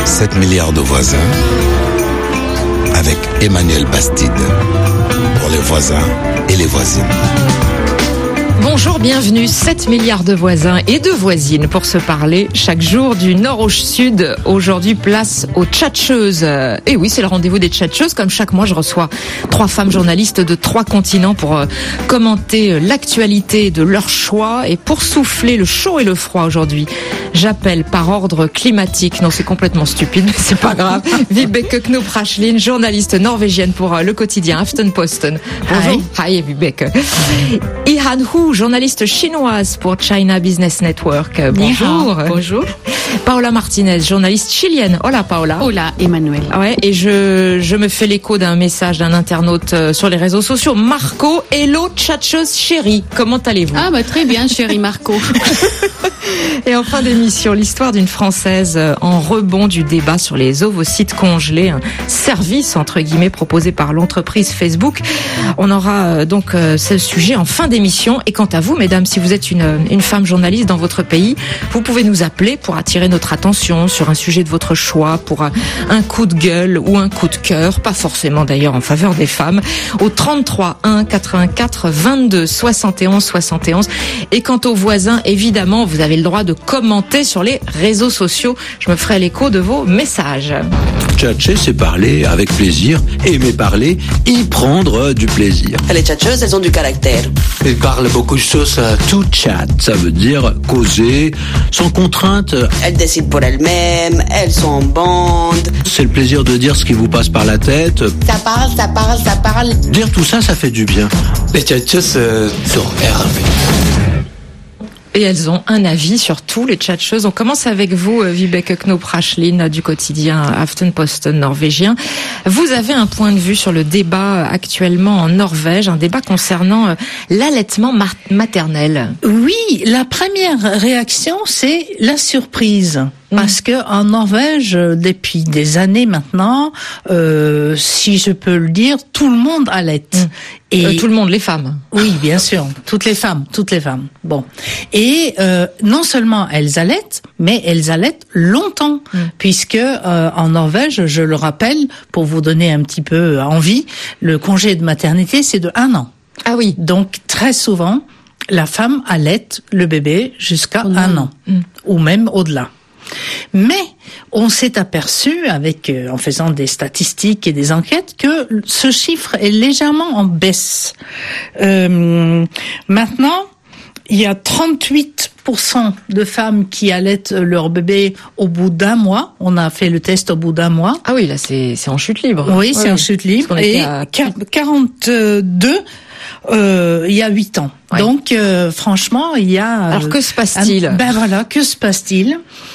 7 milliards de voisins avec Emmanuel Bastide pour les voisins et les voisines. Bonjour, bienvenue, 7 milliards de voisins et de voisines pour se parler chaque jour du nord au sud. Aujourd'hui, place aux tchatcheuses. Et oui, c'est le rendez-vous des tchatcheuses. Comme chaque mois, je reçois 3 femmes journalistes de 3 continents pour commenter l'actualité de leur choix. Et pour souffler le chaud et le froid aujourd'hui, j'appelle par ordre climatique. Non, c'est complètement stupide, mais c'est pas grave. Vibeke Knop-Rachlin, journaliste norvégienne pour le quotidien Aftenposten. Bonjour. Hi, Vibeke. Ihan Hu, journaliste chinoise pour China Business Network. Bonjour. Bonjour. Paola Martinez, journaliste chilienne. Hola Paola. Hola Emmanuel. Ouais, et je me fais l'écho d'un message d'un internaute sur les réseaux sociaux. Marco, hello tchatcheuse chérie. Comment allez-vous? Ah bah très bien chérie Marco. Et en fin d'émission, l'histoire d'une Française en rebond du débat sur les ovocytes congelés, un service entre guillemets proposé par l'entreprise Facebook. On aura donc ce sujet en fin d'émission. Et quant à vous, mesdames, si vous êtes une femme journaliste dans votre pays, vous pouvez nous appeler pour attirer notre attention sur un sujet de votre choix, pour un coup de gueule ou un coup de cœur, pas forcément d'ailleurs en faveur des femmes, au 33 1 84 22 71 71. Et quant aux voisins, évidemment, vous avez le droit de commenter sur les réseaux sociaux. Je me ferai l'écho de vos messages. Tchatcher, c'est parler avec plaisir. Aimer parler, y prendre du plaisir. Les tchatcheuses, elles ont du caractère. Elles parlent beaucoup de choses. To chat, ça veut dire causer, sans contrainte. Elles décident pour elles-mêmes, elles sont en bande. C'est le plaisir de dire ce qui vous passe par la tête. Ça parle. Dire tout ça, ça fait du bien. Les tchatcheuses sont énervées. Et elles ont un avis sur tout, les tchatcheuses. On commence avec vous, Vibeke Knop-Rachlin, du quotidien Aftenposten norvégien. Vous avez un point de vue sur le débat actuellement en Norvège, un débat concernant l'allaitement maternel. Oui, la première réaction, c'est la surprise. Parce que en Norvège, depuis des années maintenant, si je peux le dire, tout le monde allaite. Et tout le monde, les femmes. Oui, bien sûr, toutes les femmes. Bon, et non seulement elles allaitent, mais elles allaitent longtemps, puisque en Norvège, je le rappelle, pour vous donner un petit peu envie, le congé de maternité, c'est de 1 an. Ah oui. Donc très souvent, la femme allaite le bébé jusqu'à 1 an, ou même au-delà. Mais on s'est aperçu, en faisant des statistiques et des enquêtes, que ce chiffre est légèrement en baisse. Maintenant, il y a 38% de femmes qui allaitent leur bébé au bout d'1 mois. On a fait le test au bout d'1 mois. Ah oui, là c'est en chute libre. Oui, c'est en chute libre. Et 42 il y a 8 ans. Ouais. Donc franchement, il y a... Alors que se passe-t-il? Que se passe-t-il?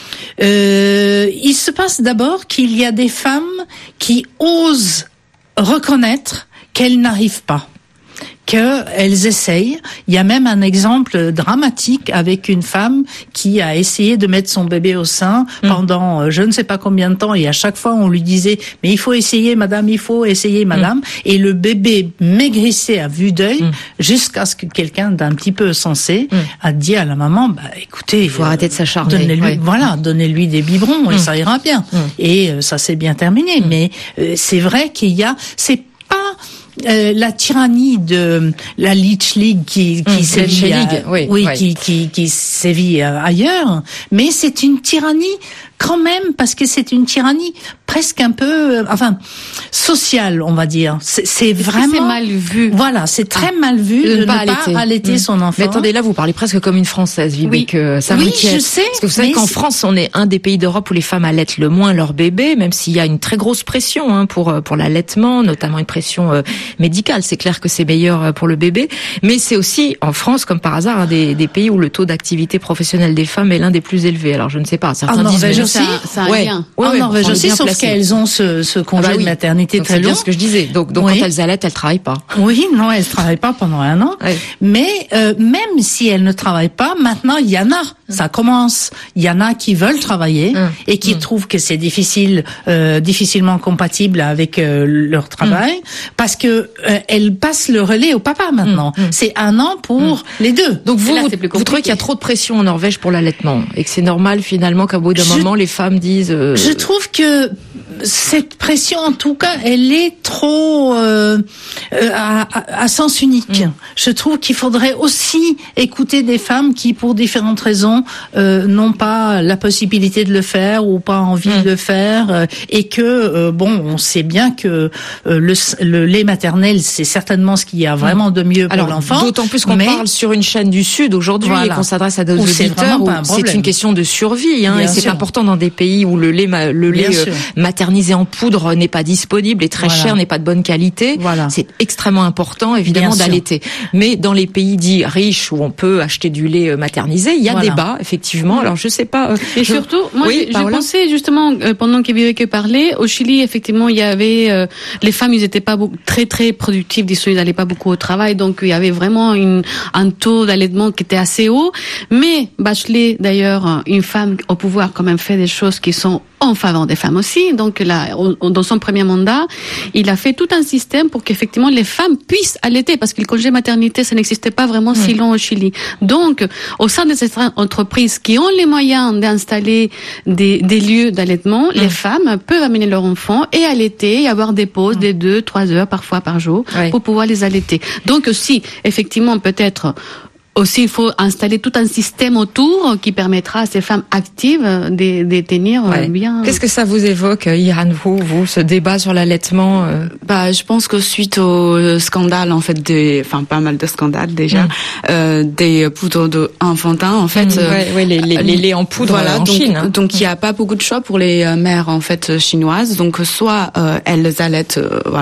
Il se passe d'abord qu'il y a des femmes qui osent reconnaître qu'elles n'arrivent pas, qu'elles essayent. Il y a même un exemple dramatique avec une femme qui a essayé de mettre son bébé au sein pendant je ne sais pas combien de temps, et à chaque fois on lui disait « mais il faut essayer madame, il faut essayer madame », et le bébé maigrissait à vue d'œil jusqu'à ce que quelqu'un d'un petit peu sensé a dit à la maman « écoutez, il faut arrêter de s'acharner. Donnez-lui des biberons et ça ira bien ». Et ça s'est bien terminé, mais c'est vrai c'est pas la tyrannie de la Leech League qui sévit qui sévit ailleurs, mais c'est une tyrannie quand même, parce que c'est une tyrannie presque un peu, sociale, on va dire. C'est vraiment... C'est mal vu. Voilà, c'est très mal vu de ne pas allaiter son enfant. Mais attendez, là, vous parlez presque comme une Française, Vibeke. Ça m'inquiète. Oui, je sais. Parce que vous savez qu'en France, on est un des pays d'Europe où les femmes allaitent le moins leur bébé, même s'il y a une très grosse pression pour l'allaitement, notamment une pression médicale. C'est clair que c'est meilleur pour le bébé. Mais c'est aussi, en France, comme par hasard, des pays où le taux d'activité professionnelle des femmes est l'un des plus élevés. Alors, je ne sais pas. Certains disent... Ça a un lien. En Norvège aussi, sauf qu'elles ont ce congé de maternité très long. C'est bien ce que je disais. Donc quand elles allaitent, elles travaillent pas. Oui, non, elles travaillent pas pendant 1 an. Oui. Mais même si elles ne travaillent pas, maintenant il y en a. Ça commence. Il y en a qui veulent travailler et qui trouvent que c'est difficilement compatible avec leur travail parce que elles passent le relais au papa maintenant. C'est 1 an pour les deux. Donc vous trouvez qu'il y a trop de pression en Norvège pour l'allaitement et que c'est normal finalement qu'à bout d'un moment souvent les femmes disent. Je trouve que cette pression, en tout cas, elle est trop à sens unique. Je trouve qu'il faudrait aussi écouter des femmes qui, pour différentes raisons, n'ont pas la possibilité de le faire ou pas envie de le faire, et que on sait bien que le lait maternel, c'est certainement ce qu'il y a vraiment de mieux pour l'enfant. D'autant plus qu'on parle sur une chaîne du Sud aujourd'hui et qu'on s'adresse à des auditeurs où c'est une question de survie, et c'est important dans des pays où le lait maternisé en poudre n'est pas disponible, est très cher, n'est pas de bonne qualité. C'est extrêmement important, évidemment, d'allaiter. Mais dans les pays dits riches où on peut acheter du lait maternisé, il y a débat, effectivement. Alors je sais pas. Et surtout, moi, je pensais justement pendant qu'Evike parlait, au Chili, effectivement, il y avait les femmes, ils étaient pas très très productives, disons, ils n'allaient pas beaucoup au travail, donc il y avait vraiment un taux d'allaitement qui était assez haut. Mais Bachelet, d'ailleurs, une femme au pouvoir, quand même fait des choses qui sont en faveur des femmes aussi. Donc là, dans son premier mandat, il a fait tout un système pour qu'effectivement les femmes puissent allaiter, parce que le congé maternité, ça n'existait pas vraiment si long au Chili. Donc, au sein de ces entreprises qui ont les moyens d'installer des lieux d'allaitement, les femmes peuvent amener leurs enfants et allaiter et avoir des pauses de 2-3 heures parfois par jour pour pouvoir les allaiter. Donc, si effectivement peut-être aussi, il faut installer tout un système autour qui permettra à ces femmes actives de tenir bien. Qu'est-ce que ça vous évoque, Irane, vous, ce débat sur l'allaitement Je pense que suite au scandale, en fait, pas mal de scandales déjà, des poudres enfantins, en fait. Les laits en poudre en Chine. Donc, il n'y a pas beaucoup de choix pour les mères, en fait, chinoises. Donc, soit elles allaitent,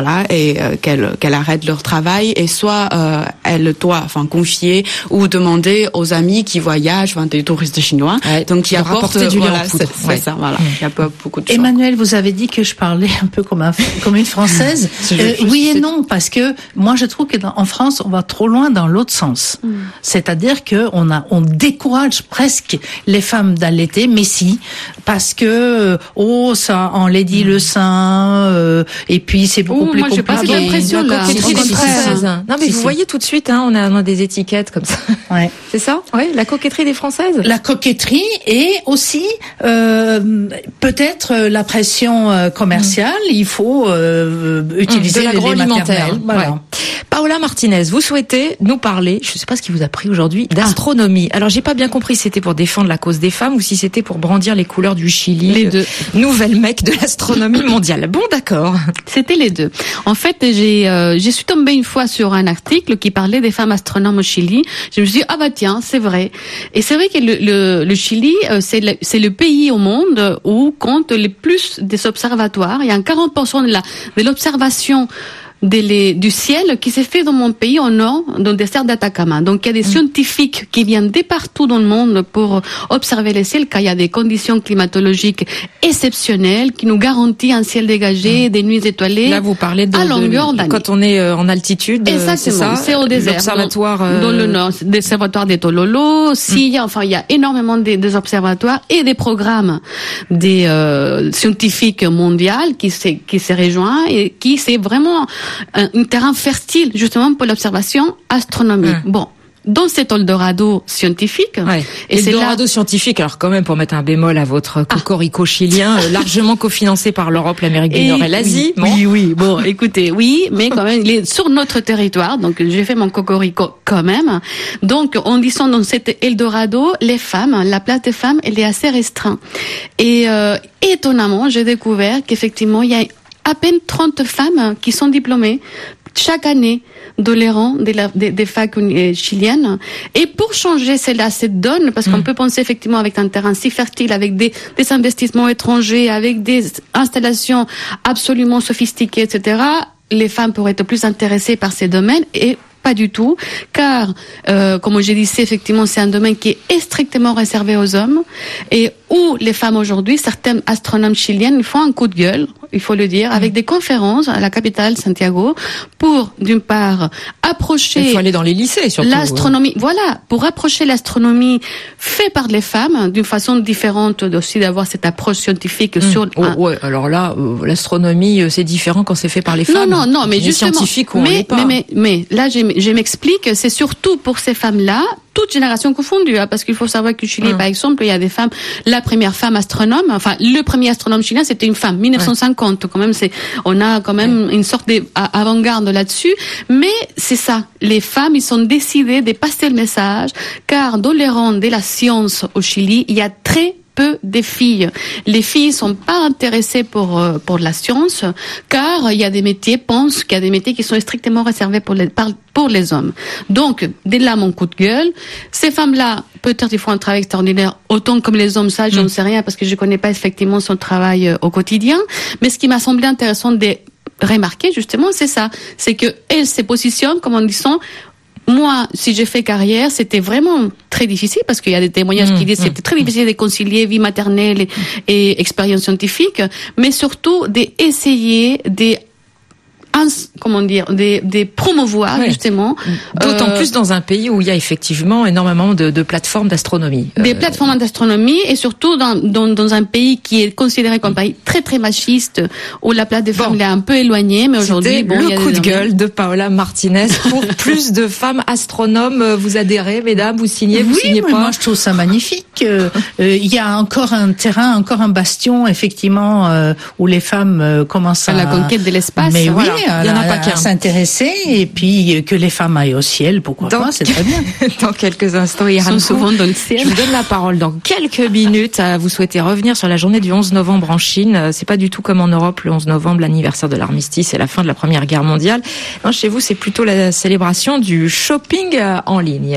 et qu'elles arrêtent leur travail, et soit elles doivent, confier ou demander aux amis qui voyagent, des touristes chinois, donc qui apportent du lait en poudre. C'est ça, il n'y a pas beaucoup de choix. Emmanuel, vous avez dit que je parlais un peu comme une Française. Oui et non, parce que moi je trouve que en France on va trop loin dans l'autre sens. C'est-à-dire que on décourage presque les femmes d'allaiter, mais si, parce que ça enlaidit le sein, et puis c'est beaucoup plus compliqué. Moi j'ai pas l'impression là. Non mais vous voyez tout de suite, on a des étiquettes comme ça. C'est ça? Oui, la coquetterie des Françaises. La coquetterie et aussi peut-être la pression commerciale. Il faut utiliser de l'agroalimentaire. Voilà. Paola Martinez, vous souhaitez nous parler, je ne sais pas ce qui vous a pris aujourd'hui, d'astronomie. Alors j'ai pas bien compris si c'était pour défendre la cause des femmes ou si c'était pour brandir les couleurs du Chili. Les deux. Nouvelle mec de l'astronomie mondiale. Bon, d'accord. C'était les deux. En fait, je suis tombée une fois sur un article qui parlait des femmes astronomes au Chili. Je me suis dit, tiens, c'est vrai. Et c'est vrai que le Chili, c'est le pays au monde où compte le plus des observatoires. Il y a 40% de l'observation du ciel qui s'est fait dans mon pays au nord, dans le désert d'Atacama. Donc il y a des scientifiques qui viennent de partout dans le monde pour observer le ciel, car il y a des conditions climatologiques exceptionnelles qui nous garantissent un ciel dégagé, des nuits étoilées. Là vous parlez à longueur d'année. Quand on est en altitude. Exactement, c'est au désert. L'observatoire dans le nord, l'observatoire des Tololo, il y a énormément des observatoires et des programmes des scientifiques mondiaux qui se rejoignent et qui c'est vraiment un terrain fertile justement pour l'observation astronomique. Bon, dans cet Eldorado scientifique. Et Eldorado scientifique, alors quand même pour mettre un bémol à votre cocorico chilien, largement cofinancé par l'Europe, l'Amérique du Nord et l'Asie. Oui. Bon, écoutez, mais quand même, il est sur notre territoire, donc j'ai fait mon cocorico quand même. Donc, en disant dans cet Eldorado, la place des femmes, elle est assez restreinte. Et étonnamment, j'ai découvert qu'effectivement, il y a à peine 30 femmes qui sont diplômées chaque année dans les rangs des facs chiliennes. Et pour changer cette donne, parce qu'on peut penser effectivement avec un terrain si fertile, avec des investissements étrangers, avec des installations absolument sophistiquées, etc., les femmes pourraient être plus intéressées par ces domaines et pas du tout, car comme je disais, effectivement, c'est un domaine qui est strictement réservé aux hommes et où les femmes aujourd'hui, certaines astronomes chiliennes font un coup de gueule, il faut le dire, avec des conférences à la capitale, Santiago, pour, d'une part, approcher... Il faut aller dans les lycées, surtout. L'astronomie, pour approcher l'astronomie faite par les femmes, d'une façon différente aussi d'avoir cette approche scientifique sur... alors là, l'astronomie, c'est différent quand c'est fait par les femmes. Non, mais justement... Scientifiques, mais là, je m'explique, c'est surtout pour ces femmes-là, tout toute génération confondue, hein, parce qu'il faut savoir qu'au Chili, par exemple, il y a des femmes, la première femme astronome, enfin, le premier astronome chilien, c'était une femme, 1950, quand même, on a quand même une sorte d'avant-garde là-dessus, mais c'est ça, les femmes, ils sont décidées de passer le message, car dans les rangs de la science au Chili, il y a très peu des filles. Les filles sont pas intéressées pour la science, car il y a des métiers, pensent qu'il y a des métiers qui sont strictement réservés pour les hommes. Donc, dès là, mon coup de gueule, ces femmes-là, peut-être ils font un travail extraordinaire, autant comme les hommes, ça, je ne sais rien, parce que je connais pas effectivement son travail au quotidien, mais ce qui m'a semblé intéressant de remarquer, justement, c'est ça. C'est que elles se positionnent, comme en disant, moi, si j'ai fait carrière, c'était vraiment très difficile parce qu'il y a des témoignages qui disent que c'était très difficile de concilier vie maternelle et expérience scientifique, mais surtout d'essayer de promouvoir justement. D'autant plus dans un pays où il y a effectivement énormément de plateformes d'astronomie. Des plateformes d'astronomie et surtout dans un pays qui est considéré comme un pays très très machiste où la place des femmes est un peu éloignée, mais aujourd'hui le coup de gueule de Paola Martinez pour plus de femmes astronomes. Vous adhérez, mesdames, vous signez, vous signez pas? Moi je trouve ça magnifique. Il y a encore un terrain, encore un bastion effectivement où les femmes commencent à la conquête de l'espace. Mais voilà. Il y en a pas qu'un. S'intéresser et puis que les femmes aillent au ciel, pourquoi pas, c'est très bien. Dans quelques instants, ils sont souvent dans le ciel. Je vous donne la parole dans quelques minutes. Vous souhaitez revenir sur la journée du 11 novembre en Chine. C'est pas du tout comme en Europe, le 11 novembre, l'anniversaire de l'armistice et la fin de la Première Guerre mondiale. Non, chez vous, c'est plutôt la célébration du shopping en ligne.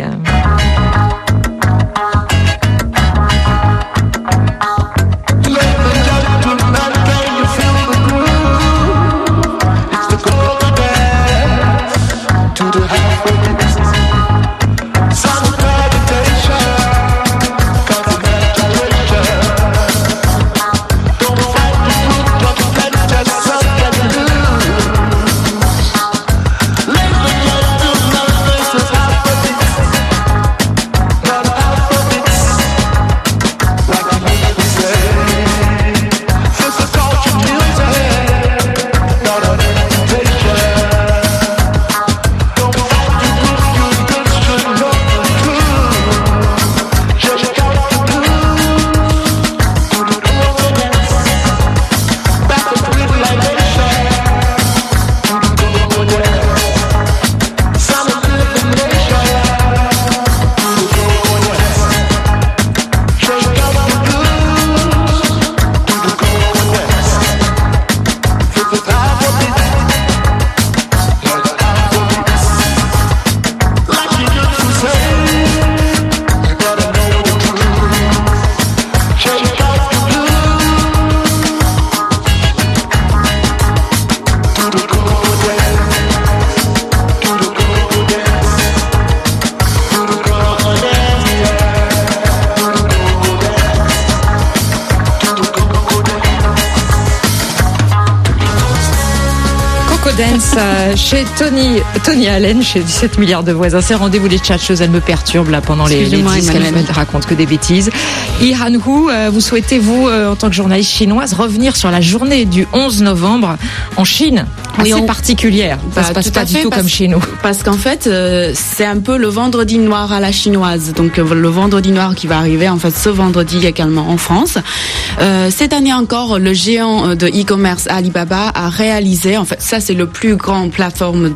Dance chez Tony Allen, chez 17 milliards de voisins. C'est rendez-vous des tchatcheuses, elle me perturbe là pendant les disques, elle raconte que des bêtises. Yi Han-Hu, vous souhaitez, vous, en tant que journaliste chinoise, revenir sur la journée du 11 novembre en Chine, assez particulière. Ça se passe pas du tout comme chez nous. Parce qu'en fait, c'est un peu le vendredi noir à la chinoise. Donc le vendredi noir qui va arriver, en fait, ce vendredi également en France. Cette année encore, le géant de e-commerce Alibaba a réalisé, en fait, ça c'est le plus grand plateforme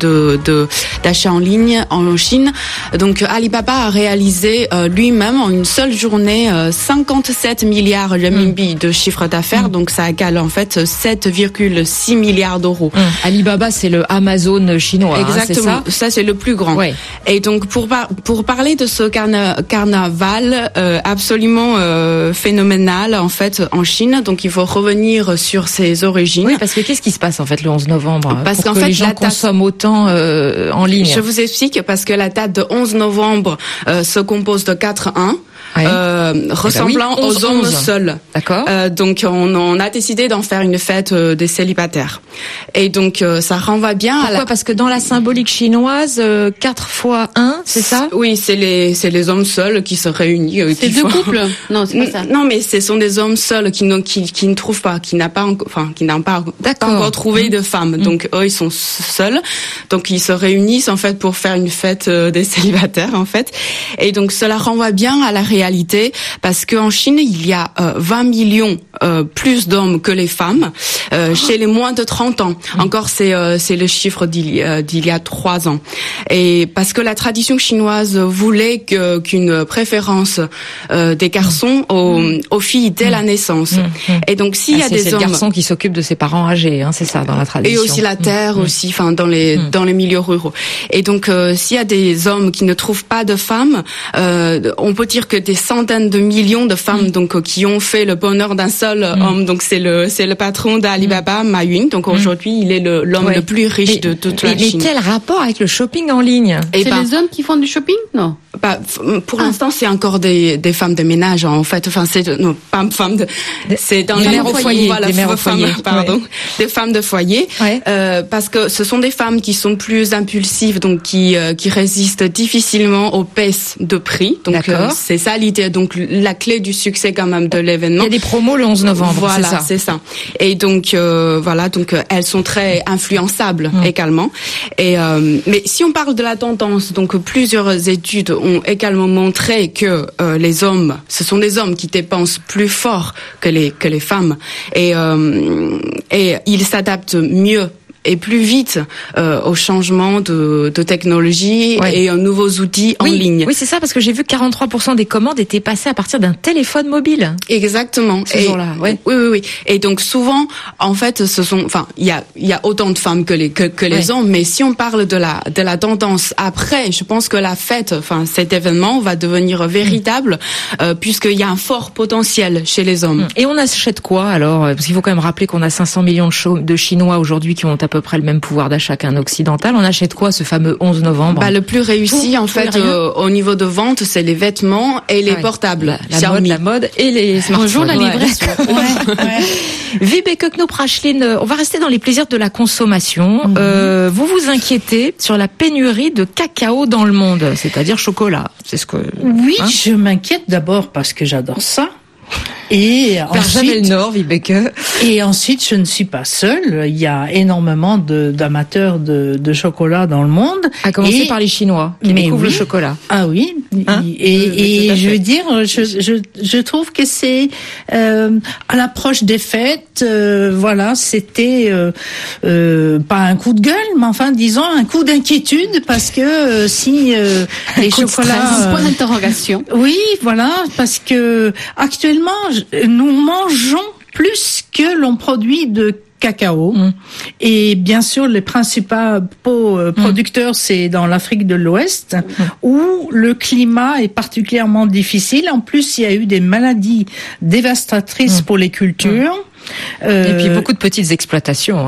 d'achat en ligne en Chine. Donc Alibaba a réalisé lui-même en une seule journée 57 milliards renminbi de chiffre d'affaires. Donc ça égale en fait 7,6 milliards d'euros. Alibaba, c'est le Amazon chinois. Exactement. Hein, c'est ça, c'est le plus grand. Ouais. Et donc pour parler de ce carnaval absolument phénoménal en fait en Chine, donc il faut revenir sur ses origines. Oui, parce que qu'est-ce qui se passe en fait le 11 novembre? Parce qu'en fait, les gens consomment autant en ligne. Je vous explique, parce que la date de 11 novembre se compose de 4 1. ressemblant aux hommes seuls. D'accord. Donc on a décidé d'en faire une fête des célibataires. Et donc ça renvoie bien Pourquoi ? Parce que dans la symbolique chinoise, 4 fois 1, c'est ça ? Oui, c'est les hommes seuls qui se réunissent. C'est deux couples ? Non, c'est pas ça. Non, mais ce sont des hommes seuls qui ne trouvent pas, qui n'ont pas encore trouvé de femme. Donc eux, ils sont seuls. Donc ils se réunissent en fait pour faire une fête des célibataires en fait. Et donc cela renvoie bien à la réalité parce qu'en Chine, il y a 20 millions plus d'hommes que les femmes chez les moins de 30 ans. Encore c'est le chiffre d'il y a 3 ans. Et parce que la tradition chinoise voulait qu'une préférence des garçons aux filles dès la naissance. Et donc s'il y a des hommes, c'est le garçon qui s'occupe de ses parents âgés, hein, c'est ça dans la tradition. Et aussi la terre aussi, enfin dans les milieux ruraux. Et donc s'il y a des hommes qui ne trouvent pas de femmes, on peut dire que des centaines de millions de femmes donc qui ont fait le bonheur d'un seul homme. Donc c'est le patron d'Alibaba, Ma Yun. Donc aujourd'hui, il est l'homme le plus riche de toute la Chine. Mais quel rapport avec le shopping en ligne ? C'est les hommes qui font du shopping ? Non. Pour l'instant, c'est encore des femmes de ménage en fait. Enfin, c'est dans les mères au foyer. Voilà, des femmes de foyer. Ouais. Parce que ce sont des femmes qui sont plus impulsives, donc qui résistent difficilement aux baisses de prix. Donc c'est ça l'idée. Donc la clé du succès quand même de l'événement. Il y a des promos le 11 novembre. Voilà, c'est ça. Et donc donc elles sont très influençables également. Et mais si on parle de la tendance, donc plusieurs études ont également montré que les hommes, ce sont des hommes qui dépensent plus fort que les femmes et ils s'adaptent mieux et plus vite au changement de technologie et aux nouveaux outils en ligne. Oui, c'est ça, parce que j'ai vu que 43% des commandes étaient passées à partir d'un téléphone mobile. Exactement. Ce jour-là, Oui. Et donc souvent, en fait, il y a autant de femmes que les hommes, mais si on parle de la tendance après, je pense que la fête, cet événement va devenir véritable, puisqu'il y a un fort potentiel chez les hommes. Et on achète quoi alors ? Parce qu'il faut quand même rappeler qu'on a 500 millions de Chinois aujourd'hui qui ont à peu près le même pouvoir d'achat qu'un occidental. On achète quoi ce fameux 11 novembre ? Le plus réussi au niveau de vente, c'est les vêtements et les portables. La mode et les smartphones. Bonjour la livraison. Vibeke Knoop-Rachline, on va rester dans les plaisirs de la consommation. Vous vous inquiétez sur la pénurie de cacao dans le monde, c'est-à-dire chocolat. C'est ce que. Oui, je m'inquiète d'abord parce que j'adore ça. Et ensuite, Nord, Vibeke. Et ensuite, je ne suis pas seule. Il y a énormément d'amateurs de chocolat dans le monde. À commencer par les Chinois qui découvrent le chocolat. Ah oui. Et je veux dire, je trouve que c'est à l'approche des fêtes. C'était pas un coup de gueule, mais enfin, disons un coup d'inquiétude parce que si les chocolats. Point d'interrogation. Oui, voilà, parce que actuellement nous mangeons plus que l'on produit de cacao. Et bien sûr, les principaux producteurs, c'est dans l'Afrique de l'Ouest, où le climat est particulièrement difficile. En plus, il y a eu des maladies dévastatrices pour les cultures. Et puis beaucoup de petites exploitations.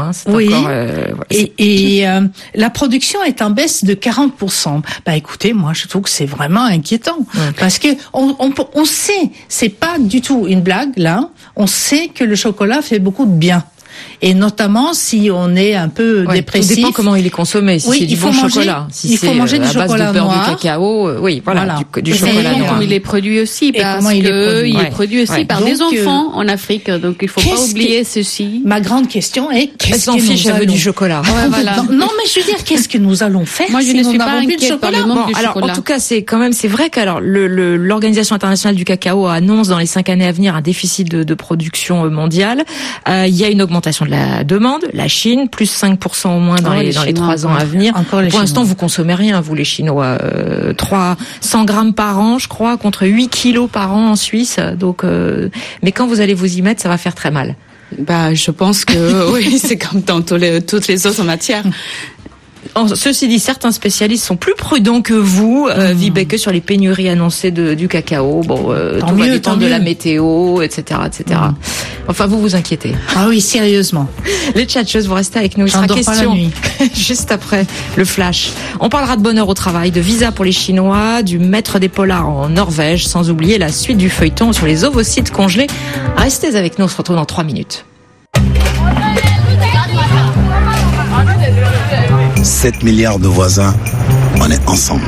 La production est en baisse de 40%. Écoutez, moi je trouve que c'est vraiment inquiétant parce que on sait, c'est pas du tout une blague là. On sait que le chocolat fait beaucoup de bien. Et notamment si on est un peu dépressif. Tout dépend comment il est consommé. Si c'est du bon chocolat. Si il faut manger du chocolat noir. Du cacao, du chocolat noir. Comment il est produit aussi, parce qu'il est produit aussi par des enfants en Afrique. Donc il faut pas oublier ceci. Ma grande question est qu'est-ce que nous allons du chocolat. Non, mais je veux dire, qu'est-ce que nous allons faire? Moi, je ne suis pas inquiète par le manque du chocolat. En tout cas, c'est vrai que l'Organisation internationale du cacao annonce dans les 5 années à venir un déficit de production mondiale. Il y a une augmentation de la demande. La Chine, plus 5% au moins dans les 3 ans à venir. Pour l'instant, vous consommez rien, vous les Chinois. 300 grammes par an, je crois, contre 8 kilos par an en Suisse. Donc, mais quand vous allez vous y mettre, ça va faire très mal. Je pense que oui, c'est comme dans toutes les autres matières. Ceci dit, certains spécialistes sont plus prudents que vous, Vibeke, sur les pénuries annoncées du cacao. Bon, tout va dépendre de la météo, etc., etc. Enfin, vous vous inquiétez. Ah oui, sérieusement. Les tchatcheuses, vous restez avec nous. Il sera question juste après le flash. On parlera de bonheur au travail, de visa pour les Chinois, du maître des polars en Norvège, sans oublier la suite du feuilleton sur les ovocytes congelés. Restez avec nous, on se retrouve dans 3 minutes. 7 milliards de voisins, on est ensemble.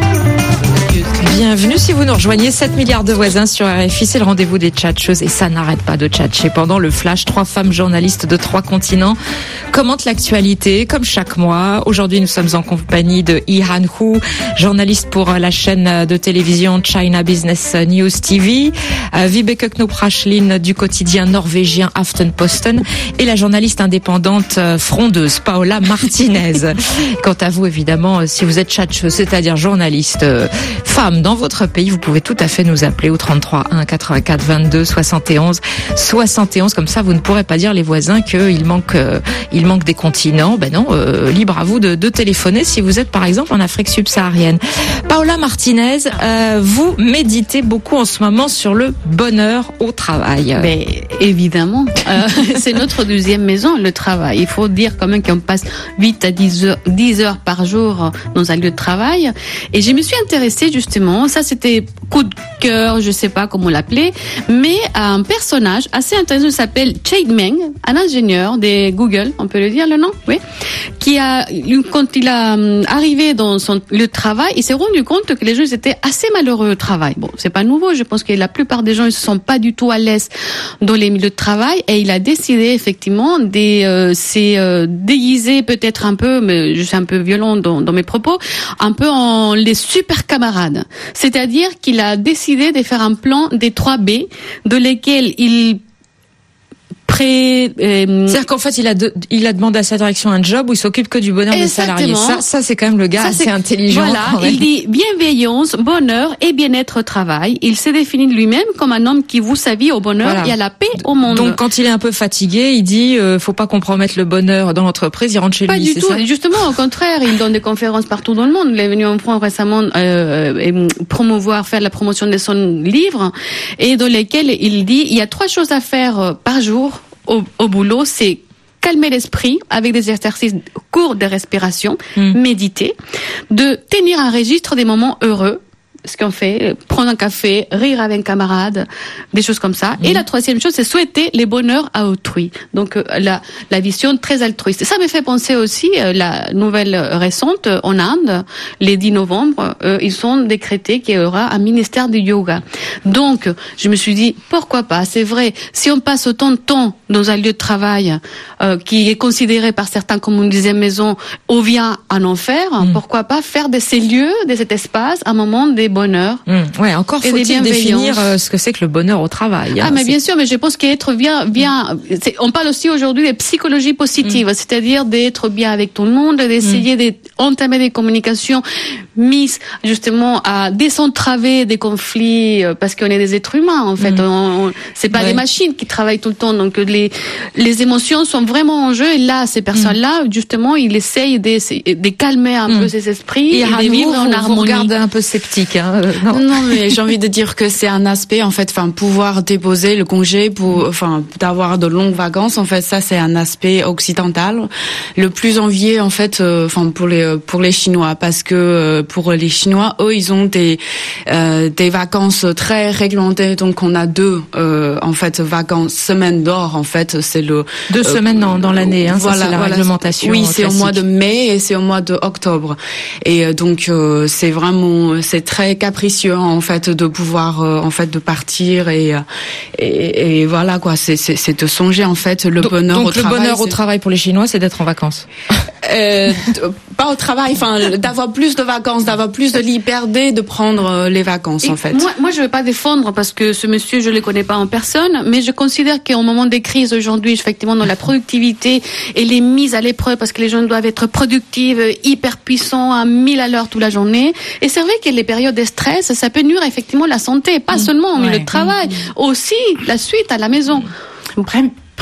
Bienvenue si vous nous rejoignez, 7 milliards de voisins sur RFI, c'est le rendez-vous des tchatcheuses et ça n'arrête pas de tchatcher. Pendant le flash, 3 femmes journalistes de 3 continents commentent l'actualité comme chaque mois. Aujourd'hui, nous sommes en compagnie de Yi Han-Hu, journaliste pour la chaîne de télévision China Business News TV, Vibeke Knop-Rachlin du quotidien norvégien Aftenposten et la journaliste indépendante frondeuse Paola Martinez. Quant à vous, évidemment, si vous êtes tchatcheuse, c'est-à-dire journaliste, femme dans votre pays, vous pouvez tout à fait nous appeler au 33 1 84 22 71 71. Comme ça, vous ne pourrez pas dire les voisins qu'il manque des continents. Ben non, libre à vous de téléphoner si vous êtes par exemple en Afrique subsaharienne. Paola Martinez, vous méditez beaucoup en ce moment sur le bonheur au travail. Mais évidemment, c'est notre deuxième maison, le travail. Il faut dire quand même qu'on passe 8 à 10 heures par jour dans un lieu de travail. Et je me suis intéressée justement, ça c'était coup de cœur, je sais pas comment l'appeler, mais un personnage assez intéressant qui s'appelle Chade Meng, un ingénieur de Google, on peut le dire le nom, oui, qui quand il a arrivé dans son lieu de travail, il s'est rendu compte que les gens étaient assez malheureux au travail. Bon, c'est pas nouveau, je pense que la plupart des gens ils se sont pas du tout à l'aise dans les milieux de travail et il a décidé effectivement de s'est déguisé peut-être un peu, mais je suis un peu violent dans mes propos, un peu en les super camarades. C'est-à-dire qu'il a décidé de faire un plan des 3 B, de lesquels il c'est-à-dire qu'en fait, il a demandé à sa direction un job où il s'occupe que du bonheur des salariés. Ça, c'est quand même le gars assez intelligent. Voilà, il dit bienveillance, bonheur et bien-être au travail. Il s'est défini de lui-même comme un homme qui voue sa vie au bonheur et à la paix au monde. Donc, quand il est un peu fatigué, il dit, faut pas compromettre le bonheur dans l'entreprise, il rentre chez lui. Pas du tout. Justement, au contraire, il donne des conférences partout dans le monde. Il est venu en France récemment, faire la promotion de son livre et dans lesquels il dit, il y a 3 choses à faire par jour au boulot, c'est calmer l'esprit avec des exercices courts de respiration, méditer, de tenir un registre des moments heureux, ce qu'on fait, prendre un café, rire avec un camarade, des choses comme ça. Et la 3e chose, c'est souhaiter les bonheurs à autrui. Donc la vision très altruiste. Ça me fait penser aussi la nouvelle récente en Inde, les 10 novembre, ils ont décrété qu'il y aura un ministère du yoga. Donc je me suis dit pourquoi pas. C'est vrai, si on passe autant de temps dans un lieu de travail qui est considéré par certains comme une 10e maison, ou vient un enfer, pourquoi pas faire de ces lieux, de cet espace, un moment des bonheur. Ouais, encore faut-il définir ce que c'est que le bonheur au travail. Mais bien sûr, mais je pense qu'être bien, on parle aussi aujourd'hui de psychologie positive, c'est-à-dire d'être bien avec tout le monde, d'essayer d'entamer des communications mises justement à désentraver des conflits, parce qu'on est des êtres humains en fait. C'est pas des machines qui travaillent tout le temps, donc les émotions sont vraiment en jeu. Et là, ces personnes-là, justement, ils essayent de calmer un peu ces esprits et de vivre en harmonie. Vous regardez un peu sceptique. Non, mais j'ai envie de dire que c'est un aspect en fait, pouvoir déposer le congé pour, d'avoir de longues vacances. En fait, ça c'est un aspect occidental, le plus envié en fait, pour les Chinois, parce que pour les Chinois, eux, ils ont des vacances très réglementées. Donc on a 2 en fait vacances, semaines d'or en fait, c'est le 2 semaines dans l'année. Voilà, ça, c'est la réglementation. Oui, c'est classique. Au mois de mai et c'est au mois de octobre. Et donc c'est très capricieux en fait de pouvoir de partir et voilà quoi, c'est de songer en fait le bonheur au travail. Donc le bonheur au travail pour les Chinois, c'est d'être en vacances. Pas au travail, d'avoir plus de vacances, d'avoir plus de liberté, de prendre les vacances en fait. Moi je veux pas défendre parce que ce monsieur je le connais pas en personne, mais je considère qu'au moment des crises aujourd'hui, effectivement dans la productivité et les mises à l'épreuve parce que les gens doivent être productifs, hyper puissants à 1000 à l'heure toute la journée. Et c'est vrai que les périodes de stress, ça peut nuire effectivement la santé, pas seulement au milieu de travail, aussi la suite à la maison.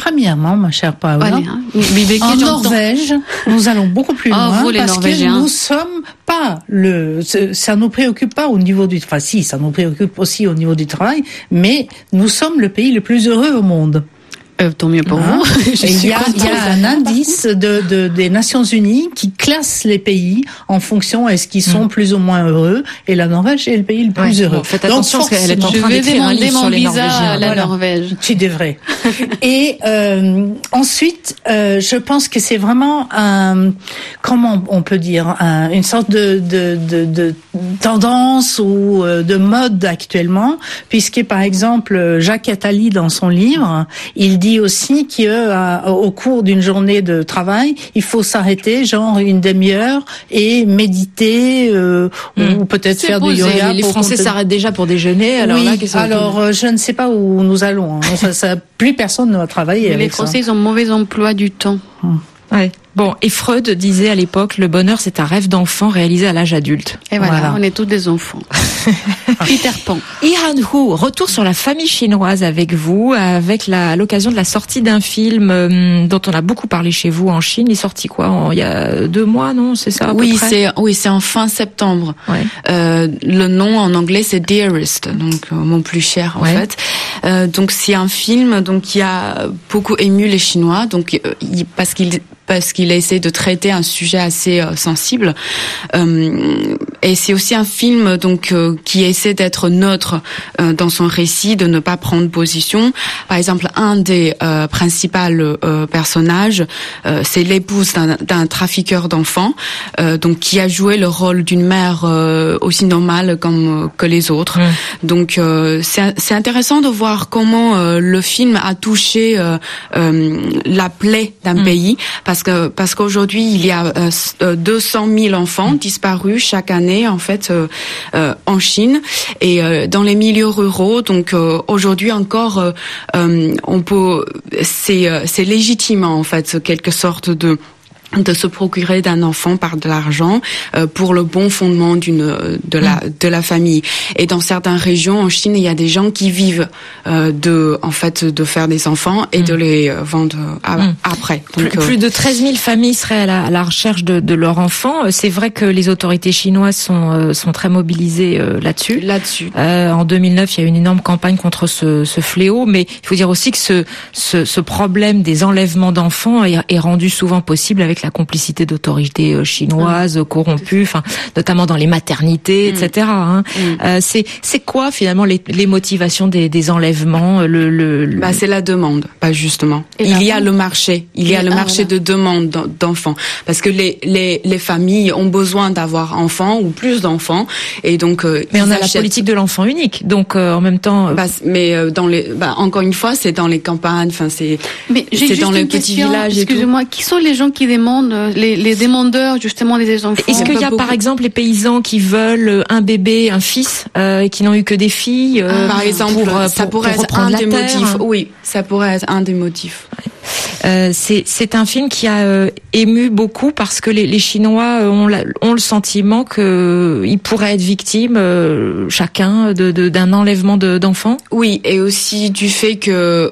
premièrement, ma chère Paola, Allez, hein. en Norvège, nous allons beaucoup plus loin vous, les parce Norvégiens. que nous sommes pas ça nous préoccupe pas au niveau du, enfin si, ça nous préoccupe aussi au niveau du travail, mais nous sommes le pays le plus heureux au monde. Tant mieux pour vous. Il y a un indice des Nations Unies qui classe les pays en fonction est-ce qu'ils sont plus ou moins heureux, et la Norvège est le pays le plus heureux. Bon, faites attention parce qu'elle est en Je train vais d'écrire un demander livre mon sur les visa Norvégiens. à la Voilà. Norvège. Tu devrais. Et ensuite, je pense que c'est vraiment comment on peut dire, une sorte de tendance ou de mode actuellement, puisque par exemple Jacques Attali dans son livre, il dit aussi qu'au cours d'une journée de travail, il faut s'arrêter genre une demi-heure et méditer ou peut-être C'est faire du posé. yoga. Les pour Français qu'on te- s'arrêtent déjà pour déjeuner. Alors oui, là, qu'est-ce qu'on alors je ne sais pas où nous allons. Hein. Plus personne ne va travailler Mais avec les Français, ils ont mauvais emploi du temps. Ouais. Bon, et Freud disait à l'époque, le bonheur, c'est un rêve d'enfant réalisé à l'âge adulte. Et voilà, Voilà. on est tous des enfants. Peter Pan. Ihan Hu, retour sur la famille chinoise avec vous, avec à l'occasion de la sortie d'un film dont on a beaucoup parlé chez vous en Chine. Il est sorti quoi il y a 2 mois, non? C'est ça à peu près c'est en fin septembre. Ouais. Le nom en anglais c'est Dearest, donc mon plus cher en Ouais. fait. Donc c'est un film donc qui a beaucoup ému les Chinois, donc parce qu'il essaie de traiter un sujet assez sensible, et c'est aussi un film donc qui essaie d'être neutre dans son récit, de ne pas prendre position. Par exemple, un des principaux personnages, c'est l'épouse d'un trafiqueur d'enfants, donc qui a joué le rôle d'une mère aussi normale comme que les autres. Donc c'est intéressant de voir comment le film a touché la plaie d'un pays, parce qu'aujourd'hui il y a 200 000 enfants disparus chaque année en fait en Chine, et dans les milieux ruraux. Donc aujourd'hui encore on peut c'est légitime en fait quelque sorte de se procurer d'un enfant par de l'argent pour le bon fondement de la famille. Et dans certaines régions en Chine, il y a des gens qui vivent de faire des enfants et de les vendre après. Donc, plus de 13 000 familles seraient à la recherche de leurs enfants. C'est vrai que les autorités chinoises sont très mobilisées là-dessus. En 2009, il y a eu une énorme campagne contre ce fléau, mais il faut dire aussi que ce problème des enlèvements d'enfants est rendu souvent possible avec la complicité d'autorités chinoises corrompues, enfin notamment dans les maternités, etc. Hein. C'est quoi finalement les motivations des enlèvements? C'est la demande, pas justement. Il y a le marché, marché de demande d'enfants, parce que les familles ont besoin d'avoir enfants ou plus d'enfants, et donc mais on a la politique de l'enfant unique, donc en même temps. Encore une fois, c'est dans les campagnes, enfin c'est dans les petits villages. Excusez-moi, qui sont les gens qui demandent, les demandeurs justement des enfants? Est-ce qu'il y a par exemple les paysans qui veulent un bébé, un fils, et qui n'ont eu que des filles par exemple, ça pourrait être un des motifs. Oui, ça pourrait être un des motifs. C'est un film qui a ému beaucoup parce que les Chinois ont le sentiment qu'ils pourraient être victimes chacun d'un enlèvement d'enfants. Oui, et aussi du fait que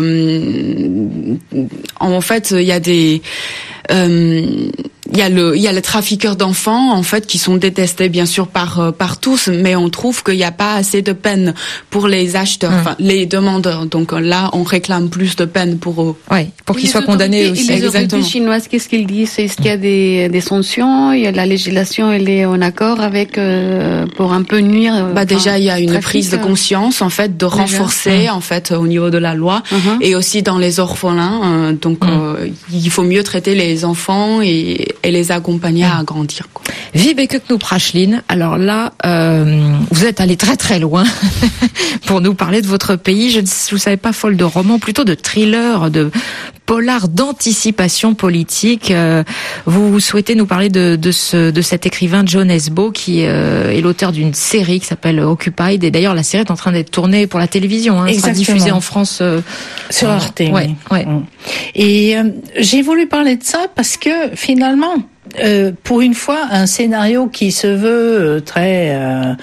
en fait il y a des il y a les trafiqueurs d'enfants en fait qui sont détestés bien sûr par tous, mais on trouve qu'il n'y a pas assez de peine pour les acheteurs, enfin les demandeurs. Donc là, on réclame plus de peine pour eux. Ouais, pour qu'ils soient condamnés aussi. Les autorités chinoises, qu'est-ce qu'ils disent? Est-ce qu'il y a des sanctions? Il y a la législation, elle est en accord avec pour un peu nuire. Déjà, il y a une prise de conscience en fait de renforcer en fait au niveau de la loi, et aussi dans les orphelins. Il faut mieux traiter les enfants et les accompagner à grandir. Vibeke Knoop-Rachlin, alors là, vous êtes allé très très loin pour nous parler de votre pays. Je ne savais pas, folle de romans, plutôt de thrillers, de polar d'anticipation politique. Vous souhaitez nous parler de cet écrivain John Esbo qui est l'auteur d'une série qui s'appelle Occupied, et d'ailleurs la série est en train d'être tournée pour la télévision, hein, elle sera diffusée en France sur Arte. Ouais. Et j'ai voulu parler de ça parce que finalement pour une fois, un scénario qui se veut très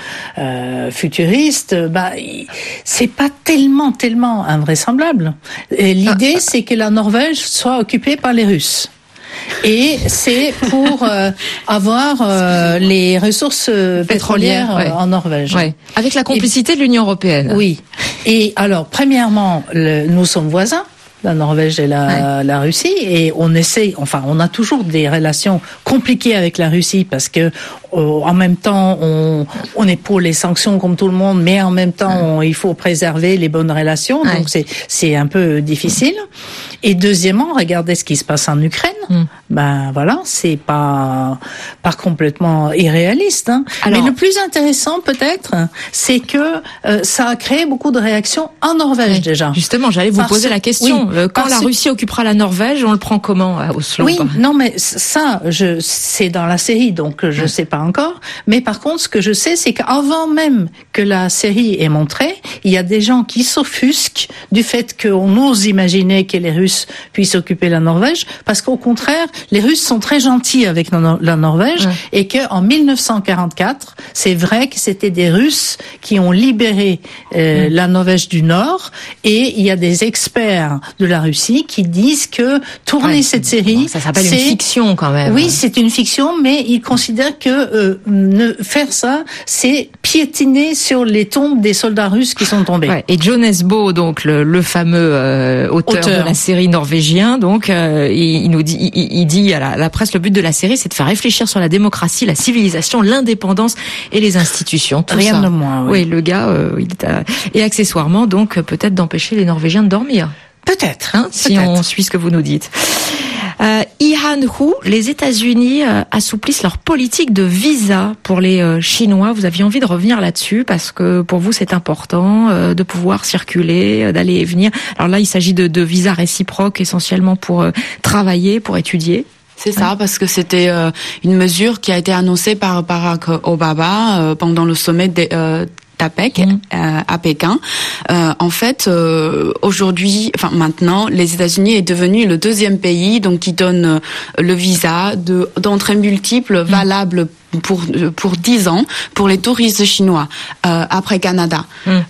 futuriste, c'est pas tellement invraisemblable. Et l'idée, c'est que la Norvège soit occupée par les Russes. Et c'est pour avoir les ressources pétrolières en Norvège. Ouais. Avec la complicité de l'Union européenne. Oui. Et alors, premièrement, nous sommes voisins, la Norvège et la Russie, et on a toujours des relations compliquées avec la Russie parce que en même temps on est pour les sanctions comme tout le monde, mais en même temps il faut préserver les bonnes relations, donc c'est un peu difficile. Et deuxièmement, regardez ce qui se passe en Ukraine. C'est pas complètement irréaliste. Hein. Alors, mais le plus intéressant peut-être, c'est que ça a créé beaucoup de réactions en Norvège déjà. Justement, j'allais vous poser la question. Quand la Russie occupera la Norvège, on le prend comment à Oslo? Oui, non, mais ça, c'est dans la série, donc je sais pas encore. Mais par contre, ce que je sais, c'est qu'avant même que la série est montrée, il y a des gens qui s'offusquent du fait qu'on ose imaginer que les Russes puissent occuper la Norvège, parce qu'au contraire, les Russes sont très gentils avec la Norvège, et qu'en 1944, c'est vrai que c'était des Russes qui ont libéré la Norvège du Nord, et il y a des experts de la Russie qui disent que tourner cette série, ça s'appelle une fiction quand même. Oui, c'est une fiction, mais ils considèrent que faire ça, c'est piétiner sur les tombes des soldats russes qui sont tombés. Ouais. Et Jon Esbo, donc le fameux auteur de la série norvégien, donc il dit à la presse, le but de la série, c'est de faire réfléchir sur la démocratie, la civilisation, l'indépendance et les institutions. Rien de moins. Oui, le gars, et accessoirement, donc peut-être d'empêcher les Norvégiens de dormir. Peut-être, si on suit ce que vous nous dites. Ihan Hu, les États-Unis assouplissent leur politique de visa pour les Chinois. Vous aviez envie de revenir là-dessus parce que pour vous c'est important de pouvoir circuler, d'aller et venir. Alors là, il s'agit de visas réciproques essentiellement pour travailler, pour étudier. C'est ça, parce que c'était une mesure qui a été annoncée par Barack Obama pendant le sommet d'APEC à Pékin. En fait, aujourd'hui, maintenant, les États-Unis est devenu le deuxième pays donc qui donne le visa d'entrée multiple valable pour 10 ans pour les touristes chinois après Canada.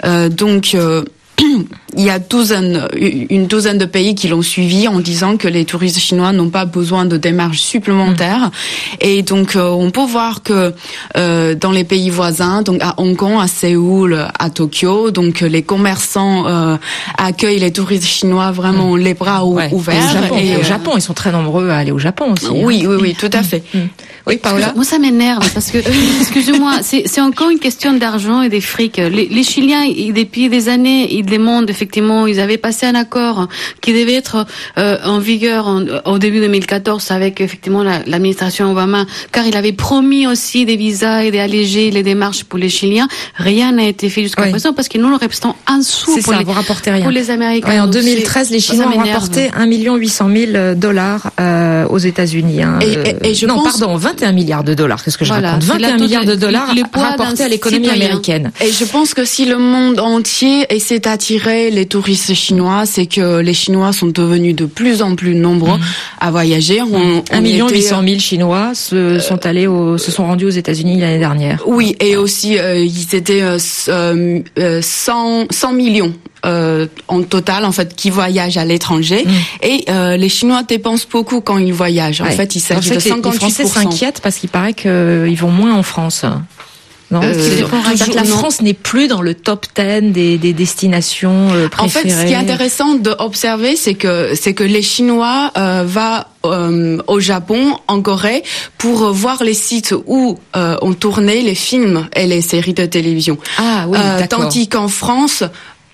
Il y a une douzaine de pays qui l'ont suivi en disant que les touristes chinois n'ont pas besoin de démarches supplémentaires. Et donc, on peut voir que dans les pays voisins, donc à Hong Kong, à Séoul, à Tokyo, donc les commerçants accueillent les touristes chinois vraiment les bras ouverts. Et au Japon, ils sont très nombreux à aller au Japon aussi. Oui, tout à fait. Oui, Paola. Moi, ça m'énerve parce que, excusez-moi, c'est encore une question d'argent et des frics. Les Chiliens, depuis des années, ils demandent, effectivement, ils avaient passé un accord qui devait être en vigueur au début 2014 avec, effectivement, l'administration Obama, car il avait promis aussi des visas et d'alléger les démarches pour les Chiliens. Rien n'a été fait jusqu'à présent parce que nous, nous restons un sou pour les Américains. Ouais, en 2013, les Chinois ont rapporté $1 800 000 aux États-Unis. Et je pense... 21 milliards de dollars. Qu'est-ce que je raconte? 21 milliards de dollars rapportés à l'économie américaine. Et je pense que si le monde entier essaie d'attirer les touristes chinois, c'est que les Chinois sont devenus de plus en plus nombreux à voyager. 1 800 000 Chinois se sont rendus aux États-Unis l'année dernière. Oui, et aussi ils étaient 100 millions. En total, en fait, qui voyagent à l'étranger. Et les Chinois dépensent beaucoup quand ils voyagent. En fait, il s'agit de 58%. Les Français s'inquiètent parce qu'il paraît qu'ils vont moins en France. Non, la France n'est plus dans le top 10 des destinations préférées. En fait, ce qui est intéressant d'observer, c'est que les Chinois vont au Japon, en Corée, pour voir les sites où ont tourné les films et les séries de télévision. Ah oui, d'accord. Tandis qu'en France,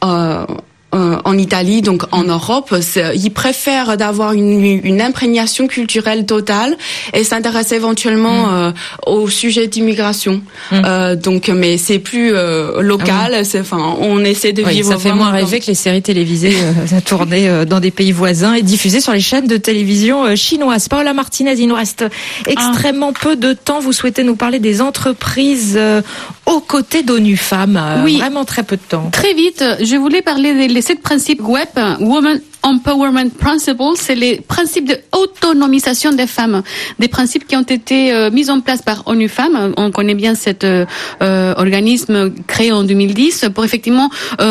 en Italie, donc en Europe, ils préfèrent d'avoir une imprégnation culturelle totale et s'intéressent éventuellement au sujet d'immigration. Mais c'est plus local. On essaie de vivre. Ça fait moins rêver que les séries télévisées tournées dans des pays voisins et diffusées sur les chaînes de télévision chinoises. Paola Martinez, il nous reste extrêmement peu de temps. Vous souhaitez nous parler des entreprises aux côtés d'ONU Femmes. Oui, vraiment très peu de temps. Très vite, je voulais parler de les 7 principes web, Women Empowerment Principles, c'est les principes de autonomisation des femmes, des principes qui ont été mis en place par ONU Femmes. On connaît bien cet organisme créé en 2010 pour effectivement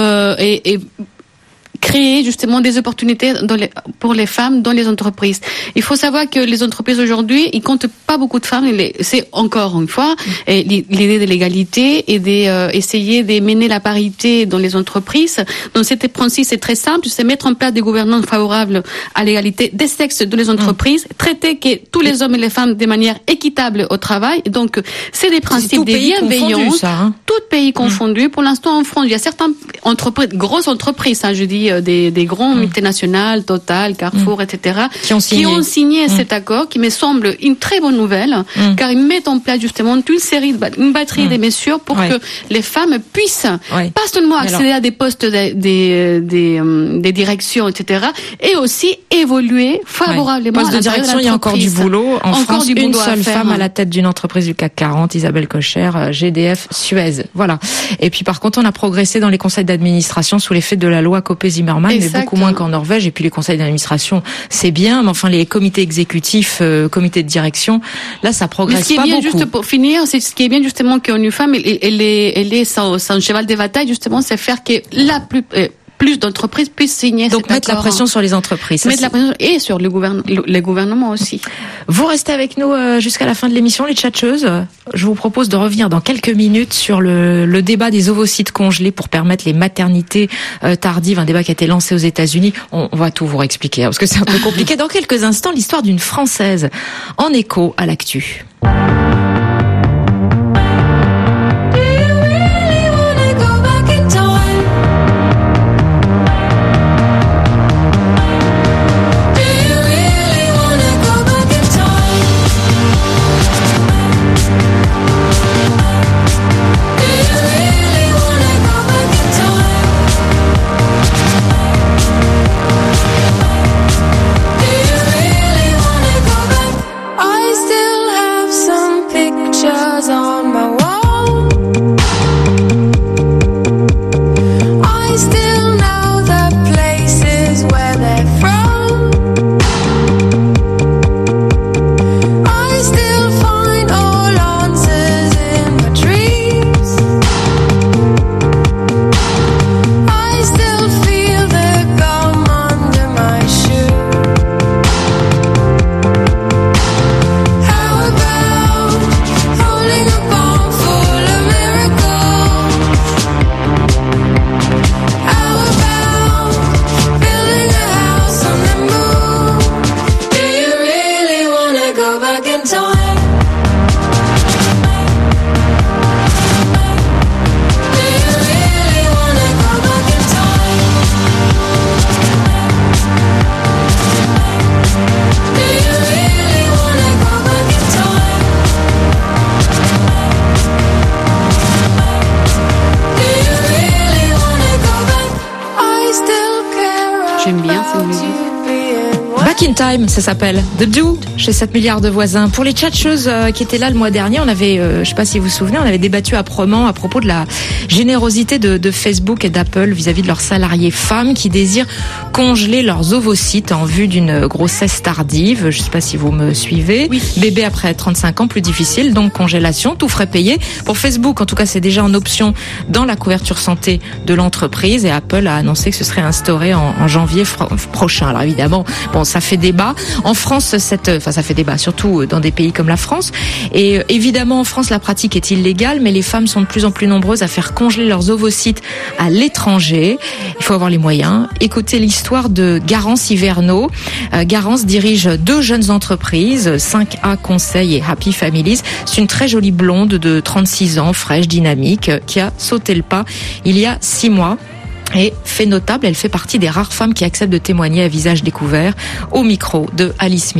créer justement des opportunités pour les femmes dans les entreprises. Il faut savoir que les entreprises aujourd'hui, ils comptent pas beaucoup de femmes. C'est encore une fois l'idée de l'égalité et d'essayer de mener la parité dans les entreprises. Donc cet principe, c'est très simple, c'est mettre en place des gouvernances favorables à l'égalité des sexes dans les entreprises, traiter que tous les hommes et les femmes de manière équitable au travail. Donc c'est des principes des bienveillants, tout pays confondu. Pour l'instant en France, il y a certaines entreprises, grosses entreprises, je dis des grands multinationales, Total, Carrefour, etc., qui ont signé cet accord, qui me semble une très bonne nouvelle, car ils mettent en place justement une batterie de mesures pour que les femmes puissent pas seulement accéder à des postes des directions, etc., et aussi évoluer favorablement. Poste de direction, il y a encore du boulot. En France, une seule femme à la tête d'une entreprise du CAC 40, Isabelle Kocher, GDF Suez. Voilà. Et puis par contre, on a progressé dans les conseils d'administration sous l'effet de la loi Copé-Zimmermann, mais beaucoup moins qu'en Norvège. Et puis les conseils d'administration, c'est bien, mais enfin les comités exécutifs, comités de direction, là ça progresse pas beaucoup. Ce qui est bien, juste pour finir, c'est ce qui est bien justement qu'ONU Femmes, elle est son cheval de bataille justement, c'est faire que plus d'entreprises puissent signer donc mettre la pression sur les entreprises. Mettre la pression et sur les gouvernements aussi. Vous restez avec nous jusqu'à la fin de l'émission, les tchatcheuses. Je vous propose de revenir dans quelques minutes sur le débat des ovocytes congelés pour permettre les maternités tardives, un débat qui a été lancé aux États-Unis. On va tout vous réexpliquer parce que c'est un peu compliqué. Dans quelques instants, l'histoire d'une Française en écho à l'actu. Time, ça s'appelle The Do chez 7 milliards de voisins. Pour les tchatcheuses qui étaient là le mois dernier, on avait, je sais pas si vous vous souvenez, on avait débattu âprement à propos de la générosité de Facebook et d'Apple vis-à-vis de leurs salariés femmes qui désirent congeler leurs ovocytes en vue d'une grossesse tardive. Je sais pas si vous me suivez. Oui. Bébé après 35 ans, plus difficile, donc congélation, tout frais payé. Pour Facebook, en tout cas, c'est déjà en option dans la couverture santé de l'entreprise et Apple a annoncé que ce serait instauré en janvier prochain. Alors évidemment, bon, ça fait débat. En France, ça fait débat, surtout dans des pays comme la France. Et évidemment, en France, la pratique est illégale, mais les femmes sont de plus en plus nombreuses à faire congeler leurs ovocytes à l'étranger. Il faut avoir les moyens. Écoutez l'histoire de Garance Hiverneau. Garance dirige 2 jeunes entreprises, 5A Conseil et Happy Families. C'est une très jolie blonde de 36 ans, fraîche, dynamique, qui a sauté le pas il y a 6 mois. Et fait notable, elle fait partie des rares femmes qui acceptent de témoigner à visage découvert au micro de Alice Milo.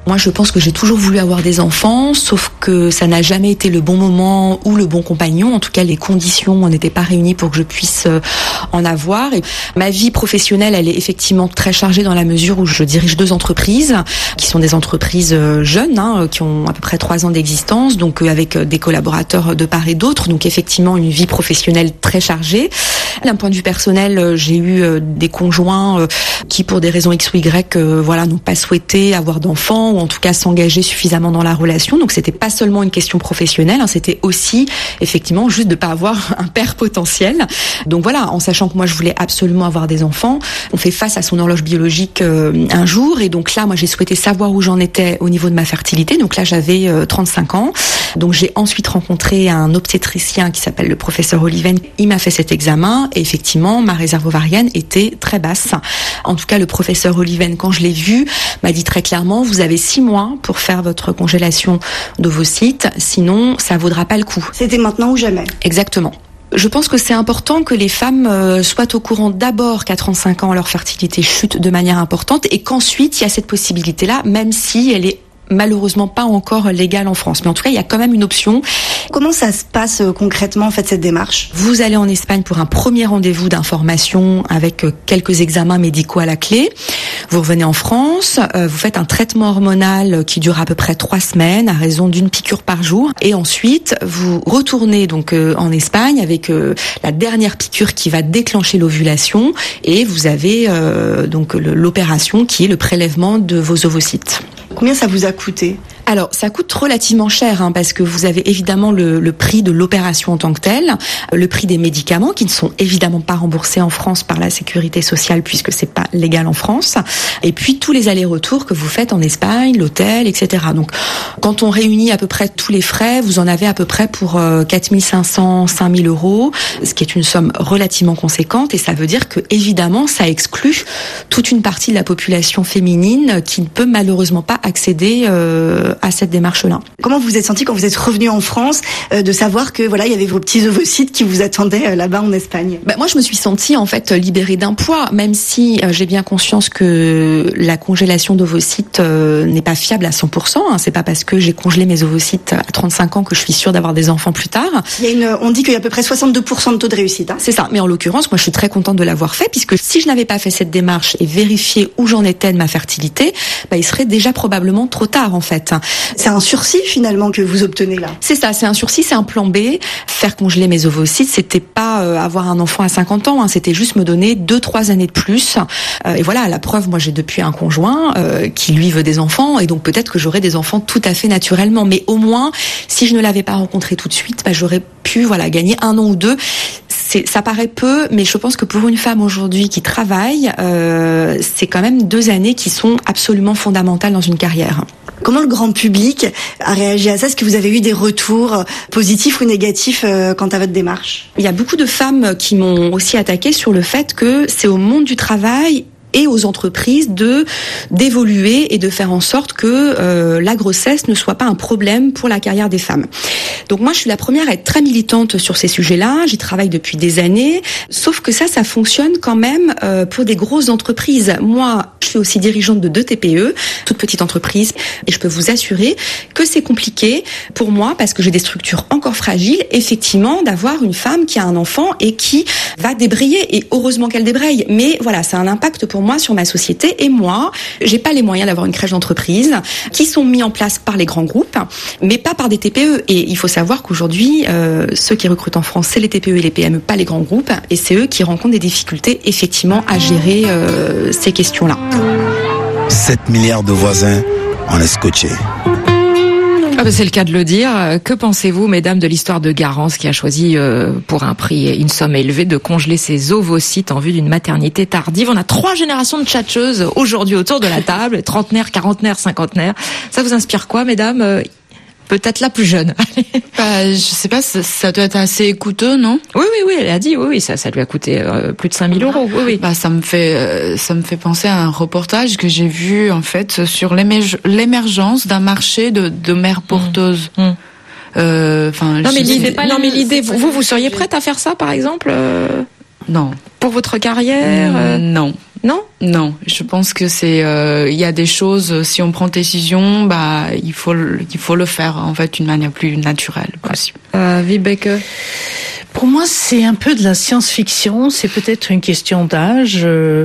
Moi, je pense que j'ai toujours voulu avoir des enfants, sauf que ça n'a jamais été le bon moment ou le bon compagnon. En tout cas, les conditions n'étaient pas réunies pour que je puisse en avoir. Et ma vie professionnelle, elle est effectivement très chargée dans la mesure où je dirige 2 entreprises, qui sont des entreprises jeunes, qui ont à peu près 3 ans d'existence, donc avec des collaborateurs de part et d'autre. Donc effectivement, une vie professionnelle très chargée. D'un point de vue personnel, j'ai eu des conjoints qui, pour des raisons X ou Y, n'ont pas souhaité avoir d'enfants, ou en tout cas s'engager suffisamment dans la relation. Donc c'était pas seulement une question professionnelle, c'était aussi effectivement juste de pas avoir un père potentiel. Donc voilà, en sachant que moi je voulais absolument avoir des enfants, on fait face à son horloge biologique un jour, et donc là moi j'ai souhaité savoir où j'en étais au niveau de ma fertilité. Donc là j'avais 35 ans. Donc j'ai ensuite rencontré un obstétricien qui s'appelle le professeur Oliven. Il m'a fait cet examen et effectivement ma réserve ovarienne était très basse. En tout cas le professeur Oliven, quand je l'ai vu, m'a dit très clairement: vous avez 6 mois pour faire votre congélation d'ovocytes, sinon ça vaudra pas le coup. C'était maintenant ou jamais. Exactement. Je pense que c'est important que les femmes soient au courant d'abord qu'à 35 ans leur fertilité chute de manière importante, et qu'ensuite il y a cette possibilité-là, même si elle est malheureusement pas encore légale en France. Mais en tout cas, il y a quand même une option. Comment ça se passe concrètement, en fait, cette démarche ? Vous allez en Espagne pour un premier rendez-vous d'information avec quelques examens médicaux à la clé. Vous revenez en France, vous faites un traitement hormonal qui dure à peu près 3 semaines à raison d'1 piqûre par jour. Et ensuite, vous retournez donc en Espagne avec la dernière piqûre qui va déclencher l'ovulation, et vous avez donc l'opération qui est le prélèvement de vos ovocytes. Combien ça vous a coûté ? Alors, ça coûte relativement cher, parce que vous avez évidemment le prix de l'opération en tant que telle, le prix des médicaments qui ne sont évidemment pas remboursés en France par la sécurité sociale puisque c'est pas légal en France, et puis tous les allers-retours que vous faites en Espagne, l'hôtel, etc. Donc, quand on réunit à peu près tous les frais, vous en avez à peu près pour 4 500, 5 000 euros, ce qui est une somme relativement conséquente, et ça veut dire que évidemment ça exclut toute une partie de la population féminine qui ne peut malheureusement pas accéder à cette démarche-là. Comment vous vous êtes senti quand vous êtes revenu en France, de savoir que voilà, il y avait vos petits ovocytes qui vous attendaient là-bas en Espagne ? Moi, je me suis sentie en fait libérée d'un poids, même si j'ai bien conscience que la congélation d'ovocytes n'est pas fiable à 100%. C'est pas parce que j'ai congelé mes ovocytes à 35 ans que je suis sûre d'avoir des enfants plus tard. On dit qu'il y a à peu près 62% de taux de réussite. C'est ça. Mais en l'occurrence, moi, je suis très contente de l'avoir fait, puisque si je n'avais pas fait cette démarche et vérifié où j'en étais de ma fertilité, il serait déjà probablement trop tard en fait. C'est un sursis finalement que vous obtenez là. C'est ça, c'est un sursis, c'est un plan B. Faire congeler mes ovocytes, c'était pas avoir un enfant à 50 ans, c'était juste me donner 2-3 années de plus. Et voilà, la preuve, moi j'ai depuis un conjoint qui lui veut des enfants, et donc peut-être que j'aurai des enfants tout à fait naturellement. Mais au moins, si je ne l'avais pas rencontré tout de suite, j'aurais pu gagner 1 an ou 2. Ça paraît peu, mais je pense que pour une femme aujourd'hui qui travaille, c'est quand même 2 années qui sont absolument fondamentales dans une carrière. Comment le grand public a réagi à ça ? Est-ce que vous avez eu des retours positifs ou négatifs quant à votre démarche ? Il y a beaucoup de femmes qui m'ont aussi attaqué sur le fait que c'est au monde du travail et aux entreprises d'évoluer et de faire en sorte que la grossesse ne soit pas un problème pour la carrière des femmes. Donc moi, je suis la première à être très militante sur ces sujets-là. J'y travaille depuis des années. Sauf que ça fonctionne quand même pour des grosses entreprises. Moi, je suis aussi dirigeante de 2 TPE, toutes petites entreprises, et je peux vous assurer que c'est compliqué pour moi, parce que j'ai des structures encore fragiles, effectivement, d'avoir une femme qui a un enfant et qui va débrayer. Et heureusement qu'elle débraye. Mais voilà, ça a un impact pour moi sur ma société, et moi, j'ai pas les moyens d'avoir une crèche d'entreprise qui sont mis en place par les grands groupes, mais pas par des TPE. Et il faut savoir qu'aujourd'hui, ceux qui recrutent en France, c'est les TPE et les PME, pas les grands groupes, et c'est eux qui rencontrent des difficultés effectivement à gérer ces questions-là. 7 milliards de voisins, on est scotché. C'est le cas de le dire. Que pensez-vous, mesdames, de l'histoire de Garance qui a choisi, pour un prix, une somme élevée, de congeler ses ovocytes en vue d'une maternité tardive ? On a 3 générations de tchatcheuses aujourd'hui autour de la table, trentenaires, quarantenaires, cinquantenaires. Ça vous inspire quoi, mesdames ? Peut-être la plus jeune. Je sais pas, ça doit être assez coûteux, non ? Oui, elle a dit, oui, ça lui a coûté plus de 5 000 euros, oui. Ça me fait penser à un reportage que j'ai vu, en fait, sur l'émergence d'un marché de mères porteuses. Non, mais l'idée, vous seriez prête à faire ça, par exemple ? Non. Pour votre carrière ? Non. Non? Non, je pense que c'est il y a des choses, si on prend décision, il faut le faire en fait d'une manière plus naturelle possible. Vibeke. Pour moi, c'est un peu de la science-fiction. C'est peut-être une question d'âge,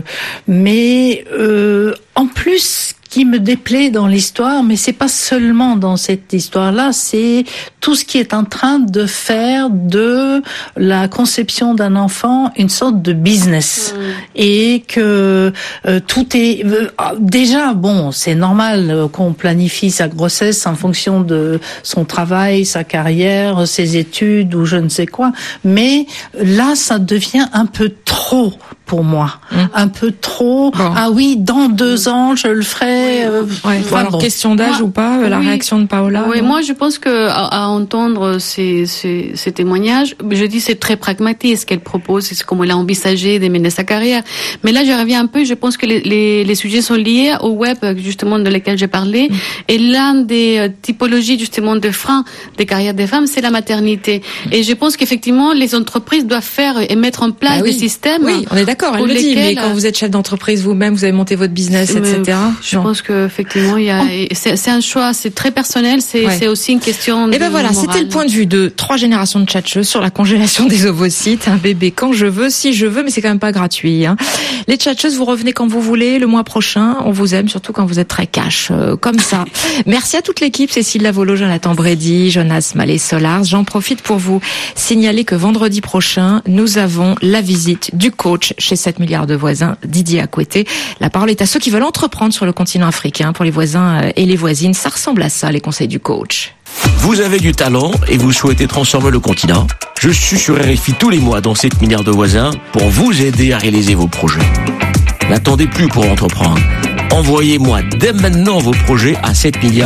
mais en plus, ce qui me déplaît dans l'histoire, mais c'est pas seulement dans cette histoire-là, c'est tout ce qui est en train de faire de la conception d'un enfant une sorte de business, et que tout est déjà bon. C'est normal qu'on planifie sa grossesse en fonction de son travail, sa carrière, ses études ou je ne sais quoi, mais là, ça devient un peu trop. Pour moi, un peu trop. Bon. Ah oui, dans 2 ans, je le ferai. Alors, question d'âge ou pas, la réaction de Paola? Oui, moi, je pense que à entendre ces témoignages, je dis c'est très pragmatique ce qu'elle propose, c'est comment elle a envisagé de mener sa carrière. Mais là, je reviens un peu. Je pense que les sujets sont liés au web, justement, de lesquels j'ai parlé. Et l'un des typologies justement de freins des carrières des femmes, c'est la maternité. Et je pense qu'effectivement, les entreprises doivent faire et mettre en place des systèmes. Oui, on est d'accord, elle le dit, mais quand vous êtes chef d'entreprise vous-même, vous avez monté votre business, etc. Je pense qu'effectivement, c'est un choix, c'est très personnel, c'est aussi une question de Et ben voilà, morale. C'était le point de vue de 3 générations de tchatcheuses sur la congélation des ovocytes. Un bébé quand je veux, si je veux, mais c'est quand même pas gratuit. Les tchatcheuses, vous revenez quand vous voulez, le mois prochain. On vous aime, surtout quand vous êtes très cash, comme ça. Merci à toute l'équipe, Cécile Lavolo, Jonathan Brady, Jonas Mallet-Solars. J'en profite pour vous signaler que vendredi prochain, nous avons la visite du coach chez 7 milliards de voisins, Didier Akoueté. La parole est à ceux qui veulent entreprendre sur le continent africain. Pour les voisins et les voisines, ça ressemble à ça, les conseils du coach. Vous avez du talent et vous souhaitez transformer le continent? Je suis sur RFI tous les mois dans 7 milliards de voisins pour vous aider à réaliser vos projets. N'attendez plus pour entreprendre. Envoyez-moi dès maintenant vos projets à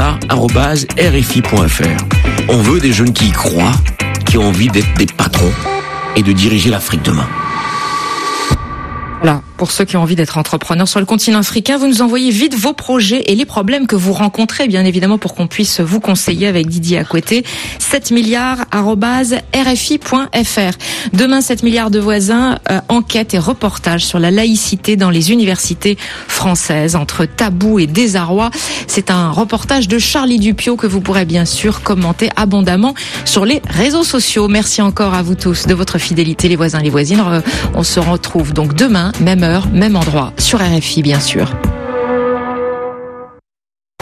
7milliards@rfi.fr. On veut des jeunes qui y croient, qui ont envie d'être des patrons et de diriger l'Afrique demain. Voilà, pour ceux qui ont envie d'être entrepreneurs sur le continent africain, vous nous envoyez vite vos projets et les problèmes que vous rencontrez, bien évidemment, pour qu'on puisse vous conseiller avec Didier Akoueté. 7milliards@rfi.fr. Demain, 7 milliards de voisins, enquête et reportage sur la laïcité dans les universités françaises, entre tabou et désarroi. C'est un reportage de Charlie Dupiot que vous pourrez bien sûr commenter abondamment sur les réseaux sociaux. Merci encore à vous tous de votre fidélité, les voisins, les voisines. On se retrouve donc demain, même heure, même endroit, sur RFI bien sûr.